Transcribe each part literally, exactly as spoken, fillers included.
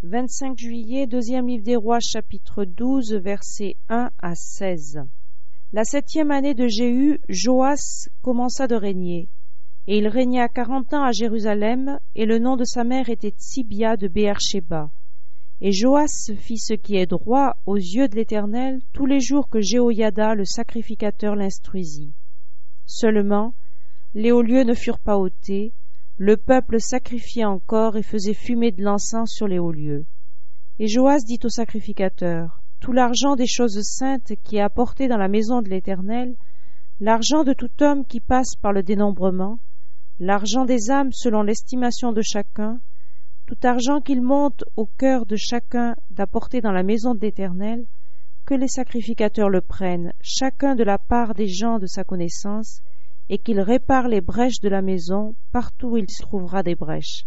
vingt-cinq juillet, deuxième livre des Rois, chapitre douze, versets un à seize. La septième année de Jéhu, Joas commença de régner, et il régna quarante ans à Jérusalem, et le nom de sa mère était Tsibia de Béer-Shéba. Et Joas fit ce qui est droit aux yeux de l'Éternel tous les jours que Jéhoïada le sacrificateur l'instruisit. Seulement, les hauts lieux ne furent pas ôtés, le peuple sacrifiait encore et faisait fumer de l'encens sur les hauts lieux. Et Joas dit au sacrificateur: tout l'argent des choses saintes qui est apporté dans la maison de l'Éternel, l'argent de tout homme qui passe par le dénombrement, l'argent des âmes selon l'estimation de chacun, tout argent qu'il monte au cœur de chacun d'apporter dans la maison de l'Éternel, que les sacrificateurs le prennent, chacun de la part des gens de sa connaissance, et qu'il répare les brèches de la maison, partout où il se trouvera des brèches.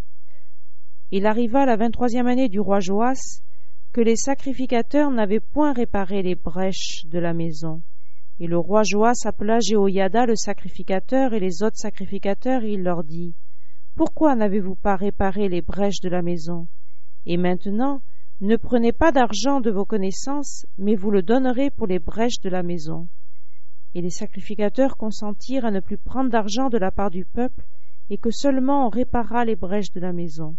Il arriva la vingt-troisième année du roi Joas, que les sacrificateurs n'avaient point réparé les brèches de la maison. Et le roi Joas appela Jéhoïada le sacrificateur et les autres sacrificateurs, et il leur dit: pourquoi n'avez-vous pas réparé les brèches de la maison? Et maintenant, ne prenez pas d'argent de vos connaissances, mais vous le donnerez pour les brèches de la maison. Et les sacrificateurs consentirent à ne plus prendre d'argent de la part du peuple, et que seulement on réparât les brèches de la maison.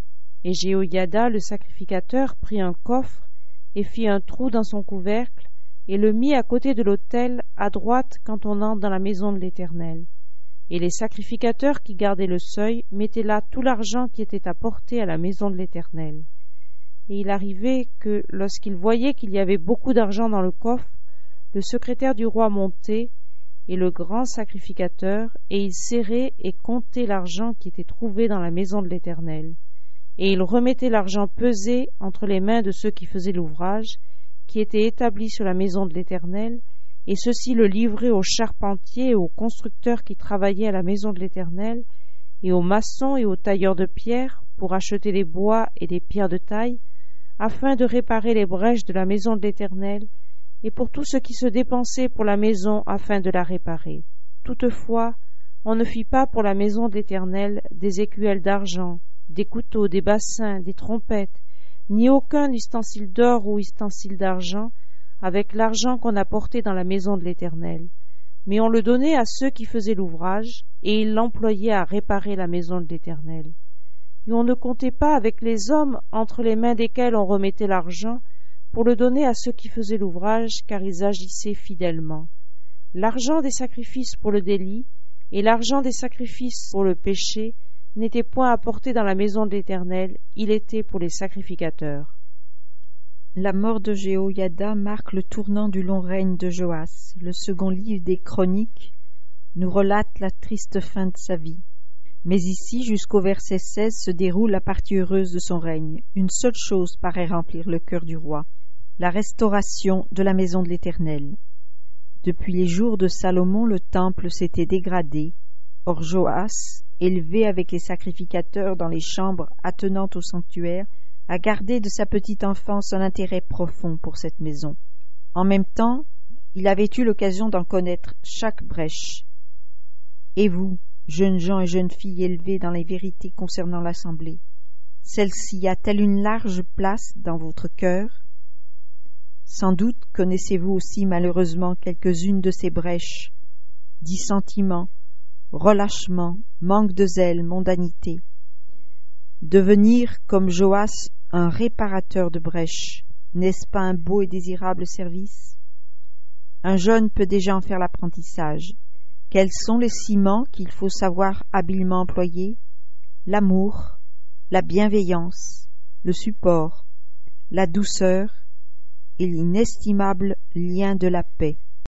Et Jéhoïada le sacrificateur prit un coffre, et fit un trou dans son couvercle, et le mit à côté de l'autel, à droite quand on entre dans la maison de l'Éternel. Et les sacrificateurs qui gardaient le seuil mettaient là tout l'argent qui était apporté à la maison de l'Éternel. Et il arrivait que, lorsqu'ils voyaient qu'il y avait beaucoup d'argent dans le coffre, le secrétaire du roi montait, et le grand sacrificateur, et il serrait et comptait l'argent qui était trouvé dans la maison de l'Éternel. Et il remettait l'argent pesé entre les mains de ceux qui faisaient l'ouvrage, qui était établi sur la maison de l'Éternel, et ceux-ci le livraient aux charpentiers et aux constructeurs qui travaillaient à la maison de l'Éternel, et aux maçons et aux tailleurs de pierre, pour acheter des bois et des pierres de taille, afin de réparer les brèches de la maison de l'Éternel, et pour tout ce qui se dépensait pour la maison afin de la réparer. Toutefois, on ne fit pas pour la maison de l'Éternel des écuelles d'argent, des couteaux, des bassins, des trompettes, ni aucun ustensile d'or ou ustensile d'argent, avec l'argent qu'on apportait dans la maison de l'Éternel. Mais on le donnait à ceux qui faisaient l'ouvrage, et ils l'employaient à réparer la maison de l'Éternel. Et on ne comptait pas avec les hommes entre les mains desquels on remettait l'argent, pour le donner à ceux qui faisaient l'ouvrage, car ils agissaient fidèlement. L'argent des sacrifices pour le délit et l'argent des sacrifices pour le péché n'était point apporté dans la maison de l'Éternel, il était pour les sacrificateurs. La mort de Jéhoïada marque le tournant du long règne de Joas. Le second livre des Chroniques nous relate la triste fin de sa vie. Mais ici, jusqu'au verset seize, se déroule la partie heureuse de son règne. Une seule chose paraît remplir le cœur du roi: la restauration de la maison de l'Éternel. Depuis les jours de Salomon, le temple s'était dégradé. Or Joas, élevé avec les sacrificateurs dans les chambres attenantes au sanctuaire, a gardé de sa petite enfance un intérêt profond pour cette maison. En même temps, il avait eu l'occasion d'en connaître chaque brèche. Et vous, jeunes gens et jeunes filles élevés dans les vérités concernant l'assemblée, celle-ci a-t-elle une large place dans votre cœur? Sans doute connaissez-vous aussi malheureusement quelques-unes de ces brèches: dissentiment, relâchement, manque de zèle, mondanité. Devenir, comme Joas, un réparateur de brèches, n'est-ce pas un beau et désirable service? Un jeune peut déjà en faire l'apprentissage. Quels sont les ciments qu'il faut savoir habilement employer? L'amour, la bienveillance, le support, la douceur et l'inestimable lien de la paix.